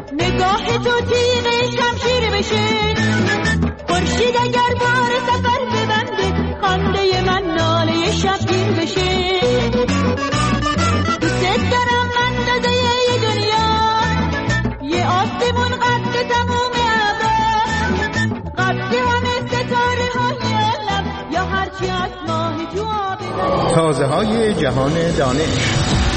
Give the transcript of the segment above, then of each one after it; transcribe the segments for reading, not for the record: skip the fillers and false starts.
نگاه تو تیغ شمشیر بشه، خورشید اگر بار سفر ببنده، خنده من ناله شبگیر بشه. دوست دارم اندازه یه دنیا، یه آسمون قد تموم ابر، قد همه ستاره های عالم، یا هرچی از ماه جو آب. تازه های جهان دانش.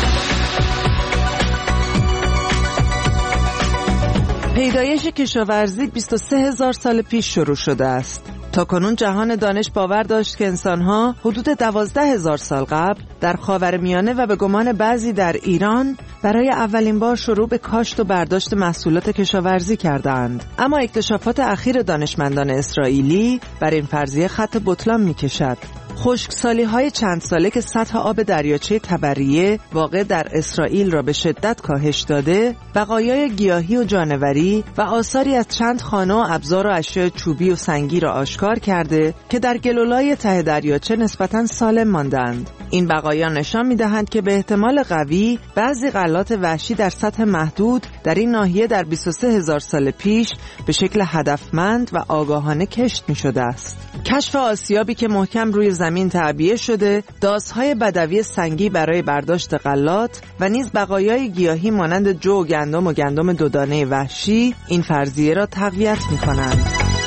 پیدایش کشاورزی 23,000 سال پیش شروع شده است. تاکنون جهان دانش باور داشت که انسان‌ها حدود 12,000 سال قبل در خاورمیانه و به گمان بعضی در ایران برای اولین بار شروع به کاشت و برداشت محصولات کشاورزی کردند. اما اکتشافات اخیر دانشمندان اسرائیلی بر این فرضیه خط بطلان می‌کشد. خشکسالی‌های چند ساله که سطح آب دریاچه تبریه واقع در اسرائیل را به شدت کاهش داده، بقایای گیاهی و جانوری و آثاری از چند خانه و ابزار و اشیاء چوبی و سنگی را آشکار کرده که در گلولای ته دریاچه نسبتاً سالم ماندند. این بقایا نشان می‌دهند که به احتمال قوی بعضی غلات وحشی در سطح محدود در این ناحیه در 23,000 سال پیش به شکل هدفمند و آگاهانه کشت می‌شده است. کشف آسیابی که محکم روی زمین تعبیه شده، داس‌های بدوی سنگی برای برداشت غلات و نیز بقایای گیاهی مانند جو و گندم دودانه وحشی این فرضیه را تقویت می‌کنند.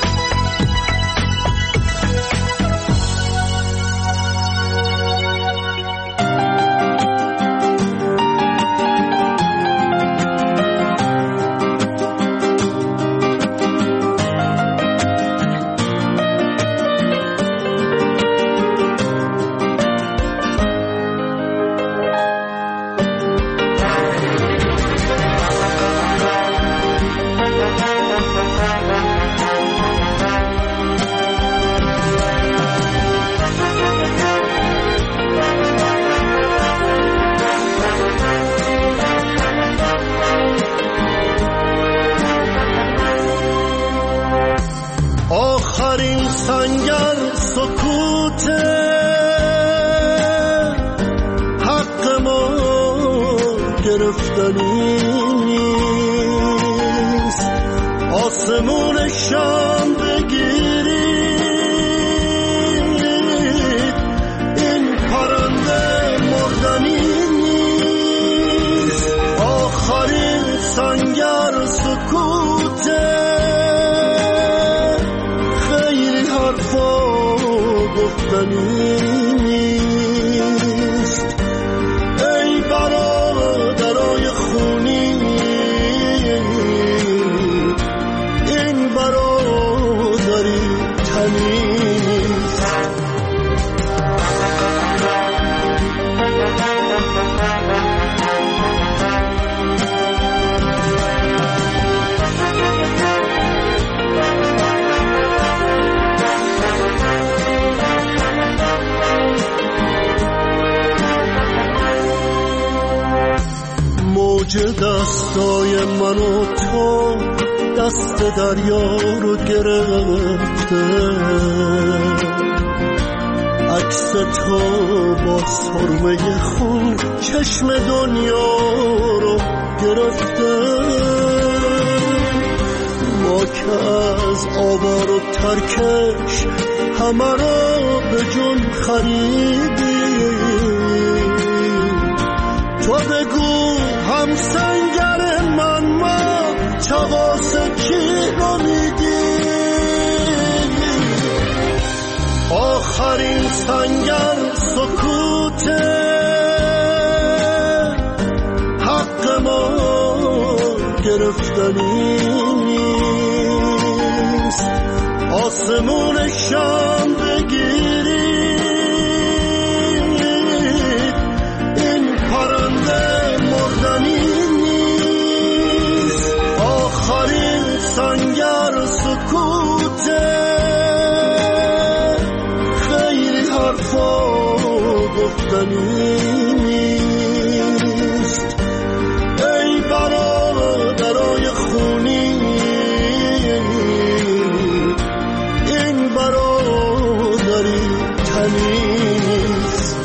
آخرین سنگر سکوت حق ما گرفتنی نیست، آسمون شام بگیرید این پرنده مردنی نیست. آخرین سنگر سکوت نیست. ای برادرای خونی، این برادری تنی نیست. دستای من و تو دست دریا رو گرفته، عکس تو با سرمه خون چشم دنیا رو گرفته. ما که از آوار و ترکش همه رو به جون خریدیم، تو بگو هم سنگر من چغاس کی رو میدی؟ آخرین سنگر سکوت حق ما گرفتنی نیست، آسمون شام بگیری این پرنده مردنی نیست. آخرین سنگر سکوت خیلی حرفا گفتنی نیست. ای برادرای خونی این برادری تنی نیست.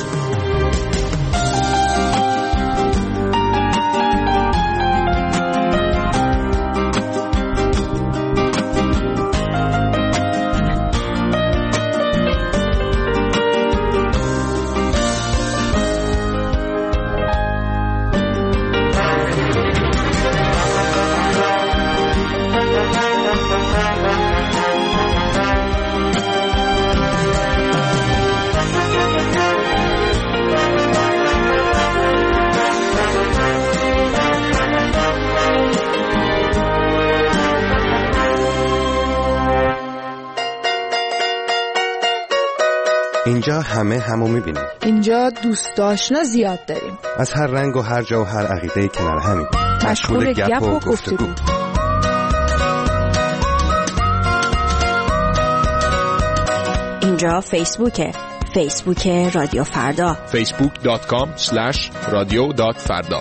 اینجا همه همو میبینیم. اینجا دوست آشنا زیاد داریم. از هر رنگ و هر جا و هر عقیده‌ای کنار همین. مشغول گپ و گفتگو. اینجا فیسبوک رادیو فردا. facebook.com/radio.farda.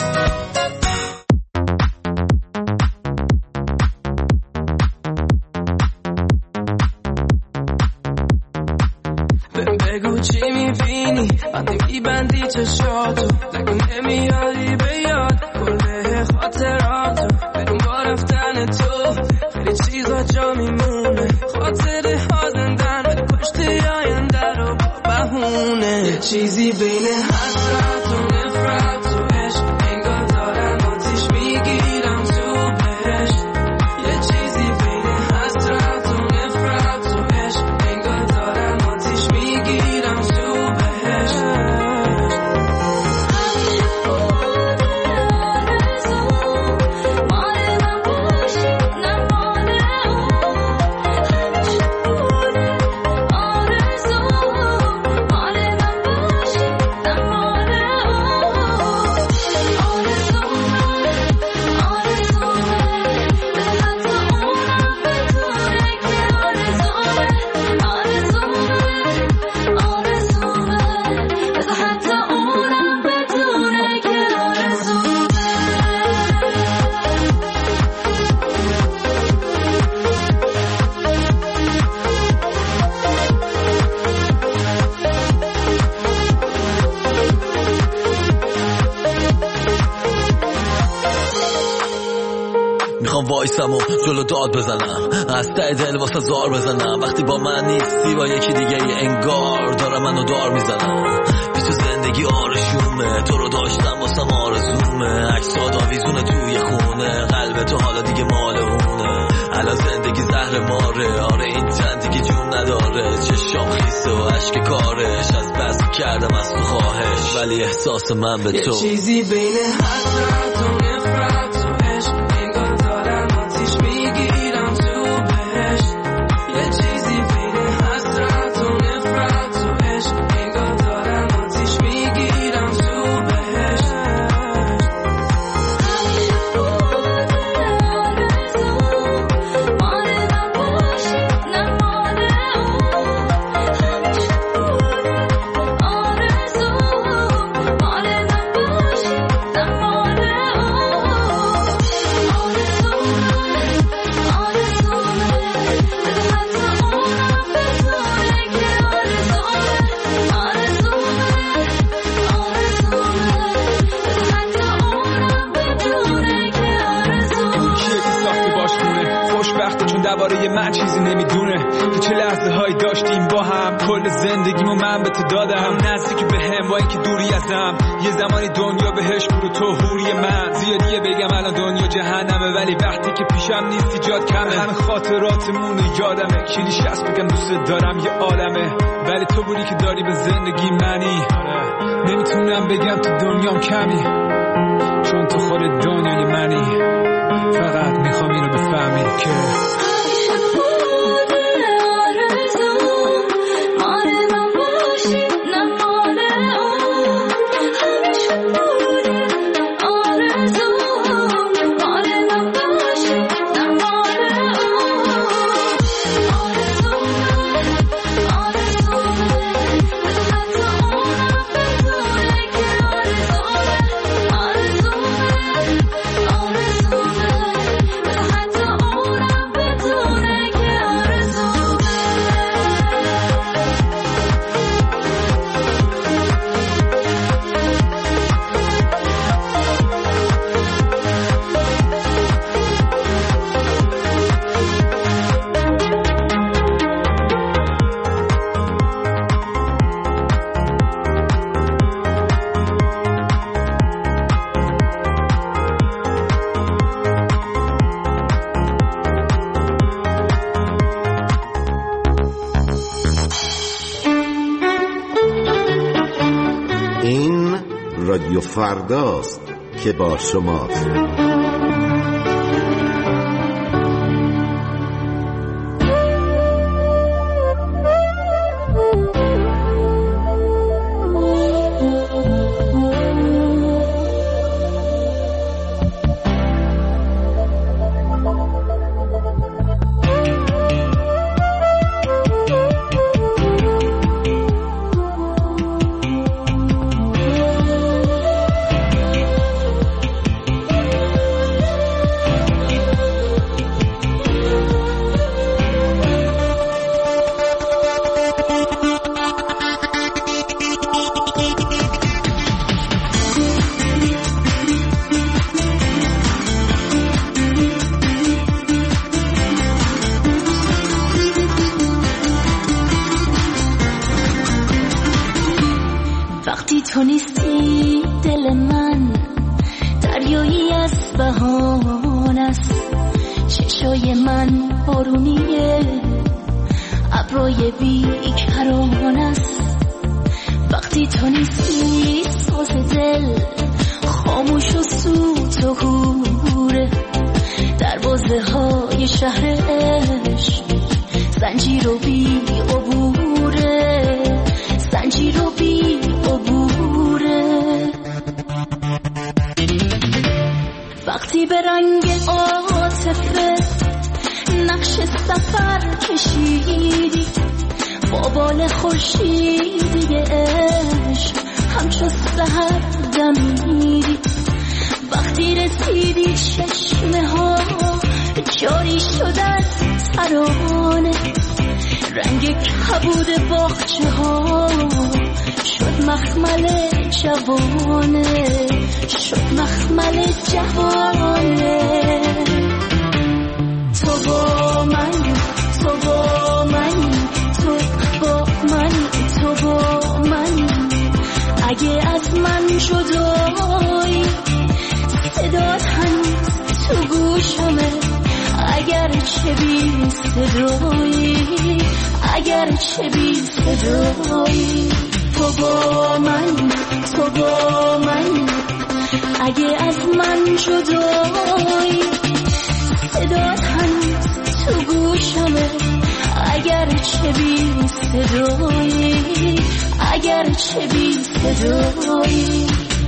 بگو چی میبینی وقتی میبندی چشاتو، نگو نمیادی به یاد کله خاطراتو، برون با رفتن تو خیلی چیزا جا میمونه، خاطره ها زندن ولی کشته آینده رو با بهونه، یه چیزی بین حسرت و نفرت و عشق، انگار دارم آتیش میگیرم تو بهش، یه چیزی بین حسرت و نفرت و عشق، انگار دارم آتیش میگیرم تو بهش. وایسم و جلو داد بزنم، از ته دل واسه زار بزنم، وقتی با من نیستی با یکی دیگه انگار دارم منو دار میزنم، بی تو زندگی آرشومه، تو رو داشتم واسم آرزومه، عکسات آویزونه توی خونه، قلب تو حالا دیگه مال اونه، الان زندگی زهر ماره، آره این تن دیگه جون نداره، چشام خیسه و عشق کارش، از بس کردم از تو خواهش، ولی احساس من به تو یه چیزی بین حسرت و نفرت و عشق، انگار دارم آتیش میگیرم تو بهش، یه چیزی بین حسرت و نفرت و عشق، انگار دارم آتیش میگیرم تو بهش. درباره من چیزی نمیدونه که چه لحظه هایی داشتیم با هم، کل زندگیمو من به تو دادم، نزدیکی به هم با اینکه دوری ازم، یه زمانی دنیا بهش برو تو حوری من، زیادیه بگم الان دنیا جهنمه، ولی وقتی که پیشم نیستی جات کمه، همه خاطراتمون یادمه، کلیش هست بگم دوست دارم یه عالمه، ولی تو بودی که داری به زندگی منی، نمیتونم بگم تو دنیام کمی، چون تو خود دنیای منی، فقط میخوام اینو بفهمی که رادیو فرداست که با شماست. چشمای من بارونیه، ابروی بیکران است. وقتی تو نیستی ساز دل خاموش و سوت و هوره. دروازه های شهر عشق زنجیر و بی عبوره، زنجیر و بی عبوره. وقتی به رنگ عاطفه نقش سفر کشیدی، با بال خورشیدی عشق همچو سحر دمیدی. وقتی رسیدی چشمه ها جاری شد از ترانه، رنگ کبود باغچه ها شد مخمل جوانه، شد مخمل جوانه. تو با منی، تو با منی، تو با منی، تو با منی. اگه از من جدایی صدات هنوز تو گوشمه، اگر چه بی صدایی، اگر چه بی صدایی. تو با منی، تو با منی. اگه از من جدایی صدات هنوز تو گوشمه، اگر چه بی صدایی، اگر چه بی صدایی.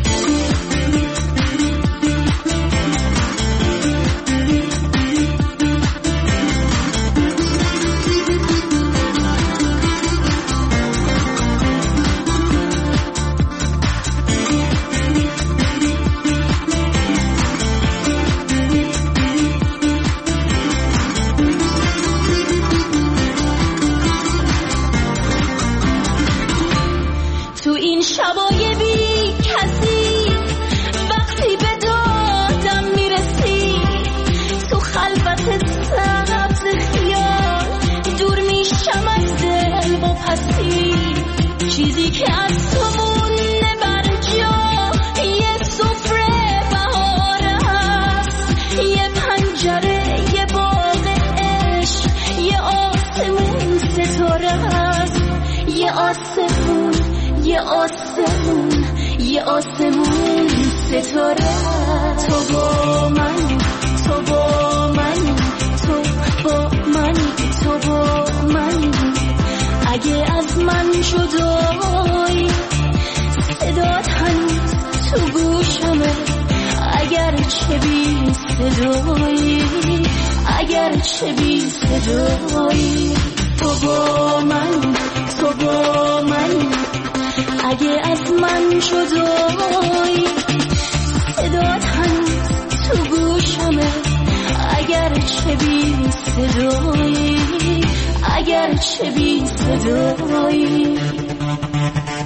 چیزی که از تو مونده بر جا یه سفره بهار هست، یه پنجره، یه باغ عشق، یه آسمون ستاره هست، یه آسمون، یه آسمون، یه آسمون ستاره. تو با منی، تو با منی، تو با منی، تو با منی. اگه از من جدایی صدات هنوز تو گوشمه، اگر چه بی صدایی، اگر چه بی صدایی. تو با من، تو با منی. اگه از من جدایی صدات هنوز تو گوشمه، اگر چه بی صدایی، اگر چه بی صدایی.